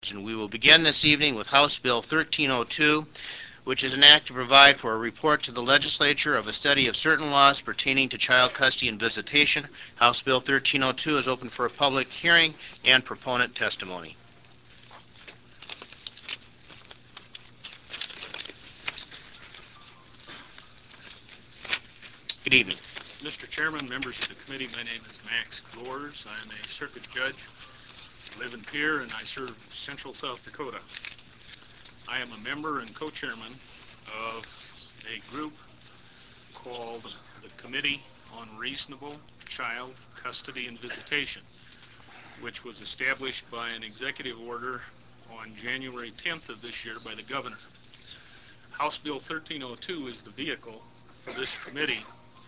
And we will begin this evening with House Bill 1302, which is an act to provide for a report to the legislature of a study of certain laws pertaining to child custody and visitation. House Bill 1302 is open for a public hearing and proponent testimony. Good evening. Mr. Chairman, members of the committee, my name is Max Gores. I am a circuit judge. I live in Pierre and I serve Central South Dakota. I am a member and co-chairman of a group called the Committee on Reasonable Child Custody and Visitation, which was established by an executive order on January 10th of this year by the governor. House Bill 1302 is the vehicle for this committee.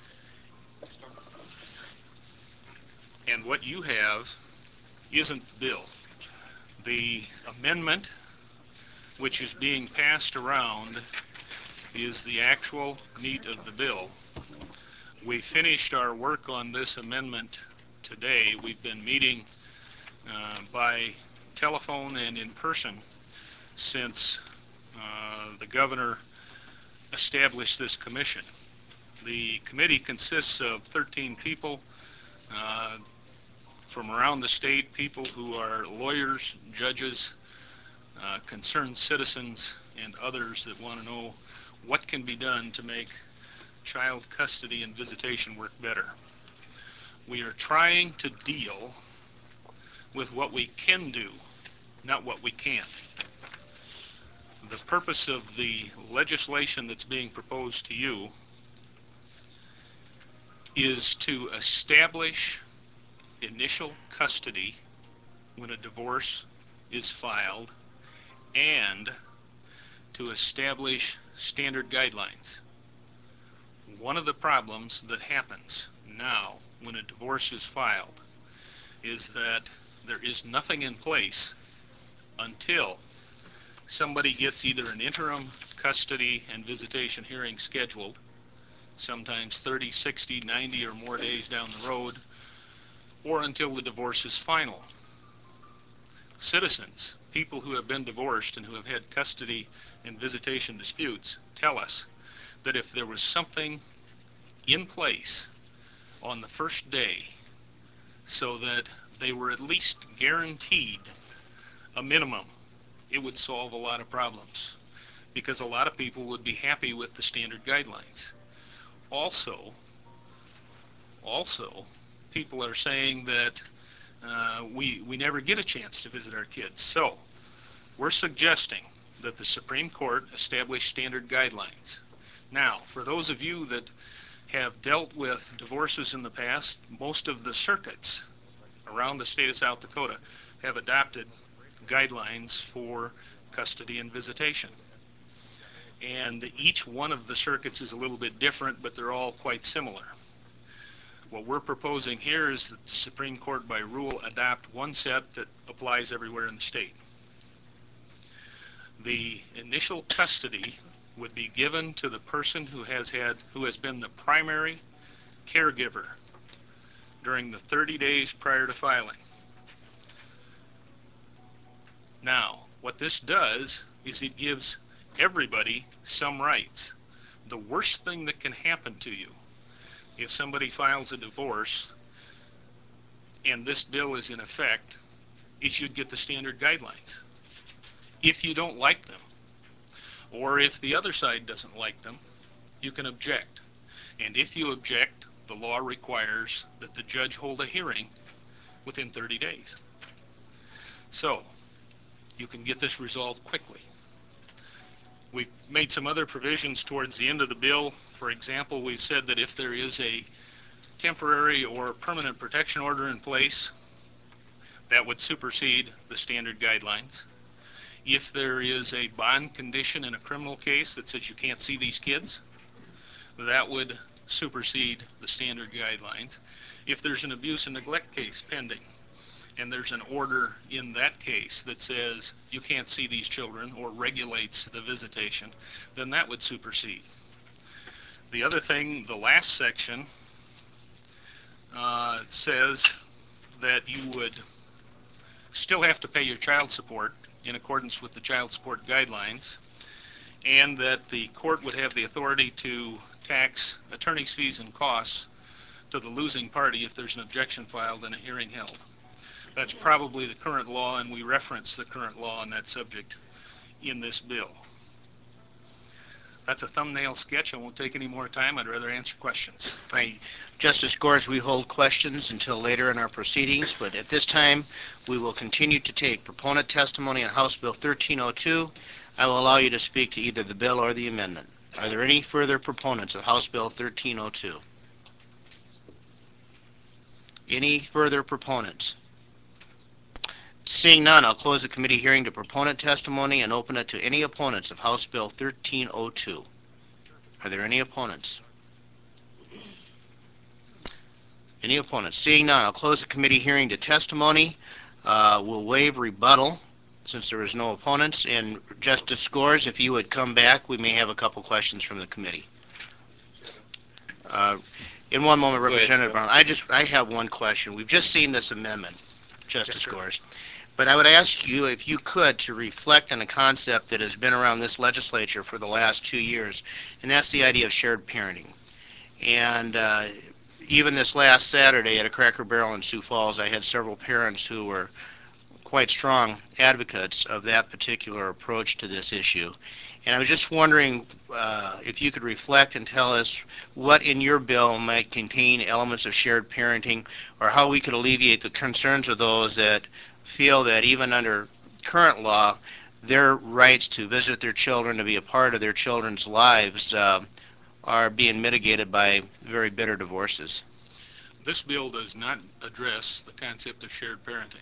And what you have isn't the bill. The amendment which is being passed around is the actual meat of the bill. We finished our work on this amendment today. We've been meeting by telephone and in person since the governor established this commission. The committee consists of 13 people from around the state, people who are lawyers, judges, concerned citizens, and others that want to know what can be done to make child custody and visitation work better. We are trying to deal with what we can do, not what we can't. The purpose of the legislation that's being proposed to you is to establish initial custody when a divorce is filed and to establish standard guidelines. One of the problems that happens now when a divorce is filed is that there is nothing in place until somebody gets either an interim custody and visitation hearing scheduled, sometimes 30, 60, 90 or more days down the road, or until the divorce is final. Citizens, people who have been divorced and who have had custody and visitation disputes, tell us that if there was something in place on the first day so that they were at least guaranteed a minimum, it would solve a lot of problems because a lot of people would be happy with the standard guidelines. Also, people are saying that we never get a chance to visit our kids. So we're suggesting that the Supreme Court establish standard guidelines. Now, for those of you that have dealt with divorces in the past, most of the circuits around the state of South Dakota have adopted guidelines for custody and visitation. And each one of the circuits is a little bit different, but they're all quite similar. What we're proposing here is that the Supreme Court by rule adopt one set that applies everywhere in the state. The initial custody would be given to the person who has been the primary caregiver during the 30 days prior to filing. Now, what this does is it gives everybody some rights. The worst thing that can happen to you if somebody files a divorce and this bill is in effect is you'd get the standard guidelines. If you don't like them, or if the other side doesn't like them, you can object. And if you object, the law requires that the judge hold a hearing within 30 days. So you can get this resolved quickly. We've made some other provisions towards the end of the bill. For example, we've said that if there is a temporary or permanent protection order in place, that would supersede the standard guidelines. If there is a bond condition in a criminal case that says you can't see these kids, that would supersede the standard guidelines. If there's an abuse and neglect case pending, and there's an order in that case that says you can't see these children or regulates the visitation, then that would supersede. The other thing, the last section says that you would still have to pay your child support in accordance with the child support guidelines, and that the court would have the authority to tax attorney's fees and costs to the losing party if there's an objection filed and a hearing held. That's probably the current law, and we reference the current law on that subject in this bill. That's a thumbnail sketch. I won't take any more time. I'd rather answer questions. Right. Justice Gores, we hold questions until later in our proceedings, but at this time, we will continue to take proponent testimony on House Bill 1302. I will allow you to speak to either the bill or the amendment. Are there any further proponents of House Bill 1302? Any further proponents? Seeing none, I'll close the committee hearing to proponent testimony and open it to any opponents of House Bill 1302. Are there any opponents? Any opponents? Seeing none, I'll close the committee hearing to testimony. We'll waive rebuttal since there is no opponents. And Justice Gores, if you would come back, we may have a couple questions from the committee. In one moment, Representative Brown, I have one question. We've just seen this amendment, Justice Gores. But I would ask you, if you could, to reflect on a concept that has been around this legislature for the last 2 years, and that's the idea of shared parenting. And even this last Saturday at a Cracker Barrel in Sioux Falls, I had several parents who were quite strong advocates of that particular approach to this issue. And I was just wondering if you could reflect and tell us what in your bill might contain elements of shared parenting, or how we could alleviate the concerns of those that feel that even under current law, their rights to visit their children, to be a part of their children's lives, are being mitigated by very bitter divorces. This bill does not address the concept of shared parenting.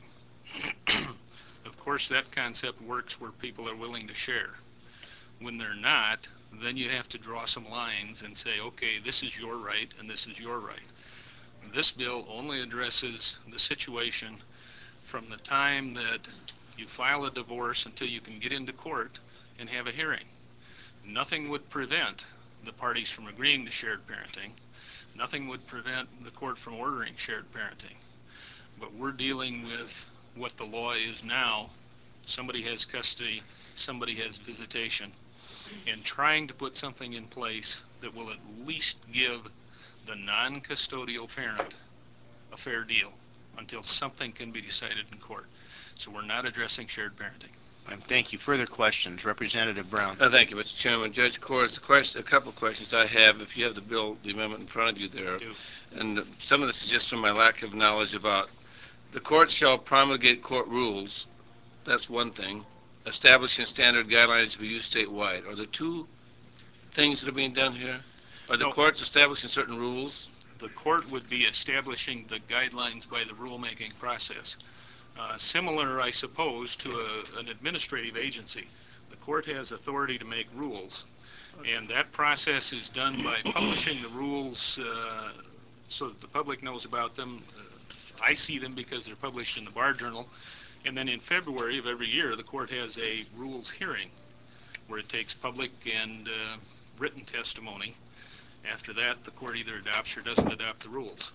Of course, that concept works where people are willing to share. When they're not, then you have to draw some lines and say, okay, this is your right and this is your right. This bill only addresses the situation from the time that you file a divorce until you can get into court and have a hearing. Nothing would prevent the parties from agreeing to shared parenting. Nothing would prevent the court from ordering shared parenting. But we're dealing with what the law is now. Somebody has custody, somebody has visitation, and trying to put something in place that will at least give the non-custodial parent a fair deal until something can be decided in court. So we're not addressing shared parenting. Thank you. Further questions? Representative Brown. Thank you, Mr. Chairman. Judge Gores, a couple of questions I have, if you have the amendment in front of you there. I do. And some of this is just from my lack of knowledge about the court shall promulgate court rules. That's one thing. Establishing standard guidelines to be used statewide. Are there two things that are being done here? Are the courts establishing certain rules? The court would be establishing the guidelines by the rulemaking process. Similar, I suppose, to an administrative agency. The court has authority to make rules, and that process is done by publishing the rules so that the public knows about them. I see them because they're published in the Bar Journal, and then in February of every year, the court has a rules hearing where it takes public and written testimony. After that, the court either adopts or doesn't adopt the rules.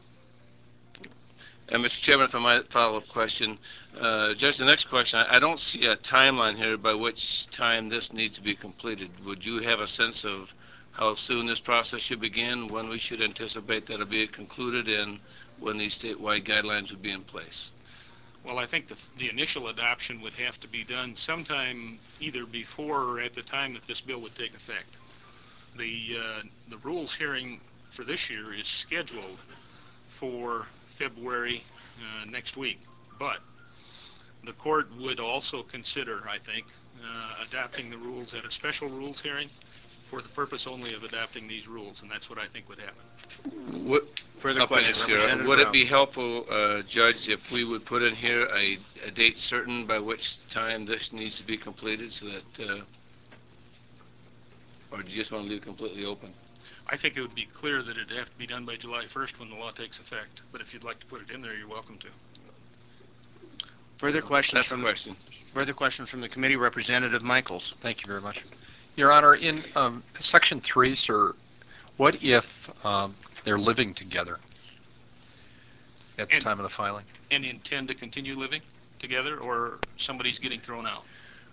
And Mr. Chairman, if I might follow-up question, Judge, the next question, I don't see a timeline here by which time this needs to be completed. Would you have a sense of how soon this process should begin, when we should anticipate that it'll be concluded, and when these statewide guidelines would be in place? Well, I think the initial adoption would have to be done sometime either before or at the time that this bill would take effect. The rules hearing for this year is scheduled for February next week, but the court would also consider, I think, adopting the rules at a special rules hearing for the purpose only of adopting these rules, and that's what I think would happen. Further questions? Would it be helpful, Judge, if we would put in here a date certain by which time this needs to be completed, so that, or do you just want to leave it completely open? I think it would be clear that it'd have to be done by July 1st when the law takes effect, but if you'd like to put it in there, you're welcome to. Further questions? That's the question. Further questions from the committee? Representative Michaels. Thank you very much. Your Honor, in Section 3, sir, what if they're living together at the time of the filing? And intend to continue living? together, or somebody's getting thrown out?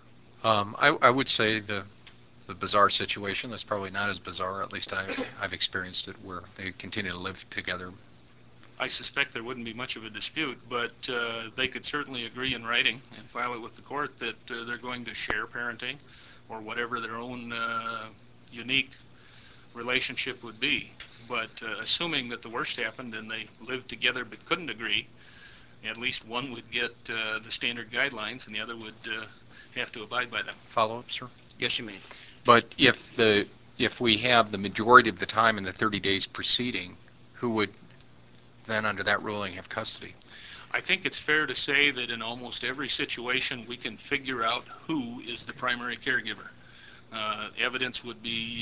I would say the bizarre situation. That's probably not as bizarre. At least I've experienced it where they continue to live together. I suspect there wouldn't be much of a dispute, but they could certainly agree in writing and file it with the court that they're going to share parenting or whatever their own unique relationship would be. But assuming that the worst happened and they lived together but couldn't agree, at least one would get the standard guidelines and the other would have to abide by them. Follow up, sir? Yes, you may. But if we have the majority of the time in the 30 days preceding, who would then, under that ruling, have custody? I think it's fair to say that in almost every situation we can figure out who is the primary caregiver. Evidence would be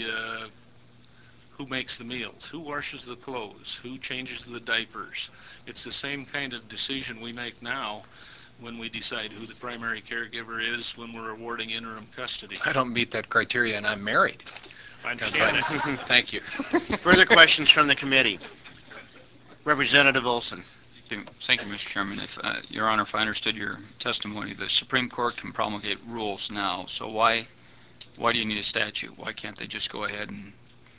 who makes the meals, who washes the clothes, who changes the diapers. It's the same kind of decision we make now when we decide who the primary caregiver is when we're awarding interim custody. I don't meet that criteria, and I'm married. I understand that. Thank you. Further questions from the committee? Representative Olson. Thank you, Mr. Chairman. Your Honor, if I understood your testimony, the Supreme Court can promulgate rules now, so why do you need a statute? Why can't they just go ahead and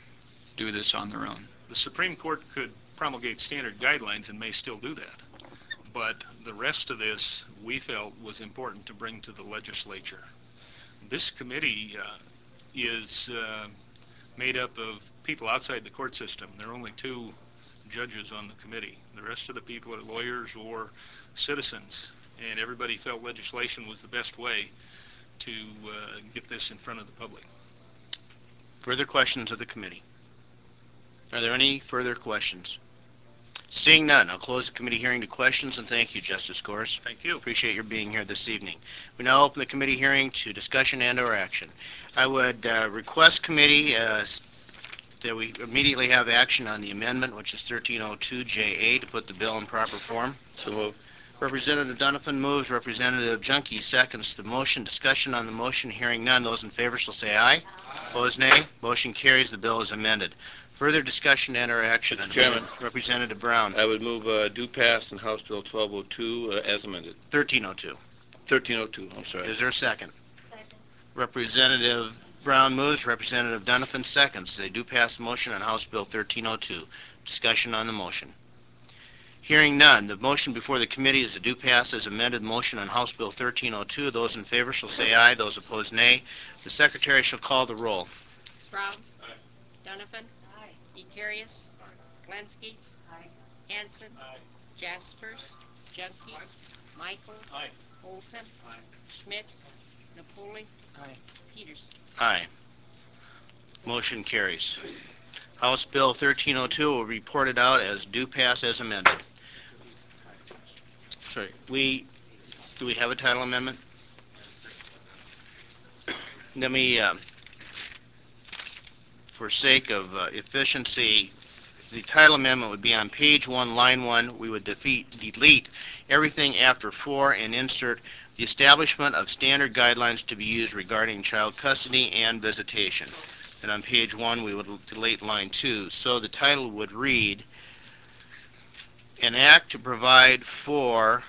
do this on their own? The Supreme Court could promulgate standard guidelines and may still do that. But the rest of this we felt was important to bring to the legislature. This committee is made up of people outside the court system. There are only 2 judges on the committee. The rest of the people are lawyers or citizens, and everybody felt legislation was the best way to get this in front of the public. Further questions of the committee? Are there any further questions? Seeing none, I'll close the committee hearing to questions, and thank you, Justice Gores. Thank you. Appreciate your being here this evening. We now open the committee hearing to discussion and/or action. I would request committee that we immediately have action on the amendment, which is 1302JA, to put the bill in proper form. So moved. Representative Donovan moves. Representative Junkie seconds the motion. Discussion on the motion. Hearing none. Those in favor shall say aye. Opposed, nay. Motion carries. The bill is amended. Further discussion and/or action. Mr. Chairman. Representative Brown. I would move do pass in House Bill 1202 as amended. 1302. 1302, I'm sorry. Is there a second? Second. Representative Brown moves. Representative Donovan seconds. They do pass the motion on House Bill 1302. Discussion on the motion. Hearing none, the motion before the committee is a do pass as amended motion on House Bill 1302. Those in favor shall say aye. Those opposed, nay. The Secretary shall call the roll. Brown. Aye. Donovan. Aye. Ekarius. Aye. Glensky. Aye. Hanson. Aye. Jaspers. Junkie. Aye. Michaels. Aye. Olson. Aye. Schmidt. Napoli. Aye. Peterson. Aye. Motion carries. House Bill 1302 will be reported out as do pass as amended. Sorry, do we have a title amendment? Let me, for sake of efficiency, the title amendment would be on page 1, line 1. We would delete everything after 4 and insert the establishment of standard guidelines to be used regarding child custody and visitation. And on page 1, we would delete line 2. So the title would read, an act to provide for,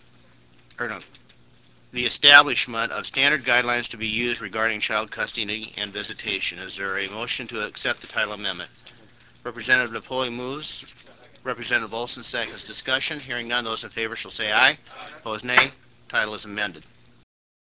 the establishment of standard guidelines to be used regarding child custody and visitation. Is there a motion to accept the title amendment? Representative Napoli moves. Representative Olson seconds. Discussion. Hearing none, those in favor shall say aye. Opposed, nay. Title is amended.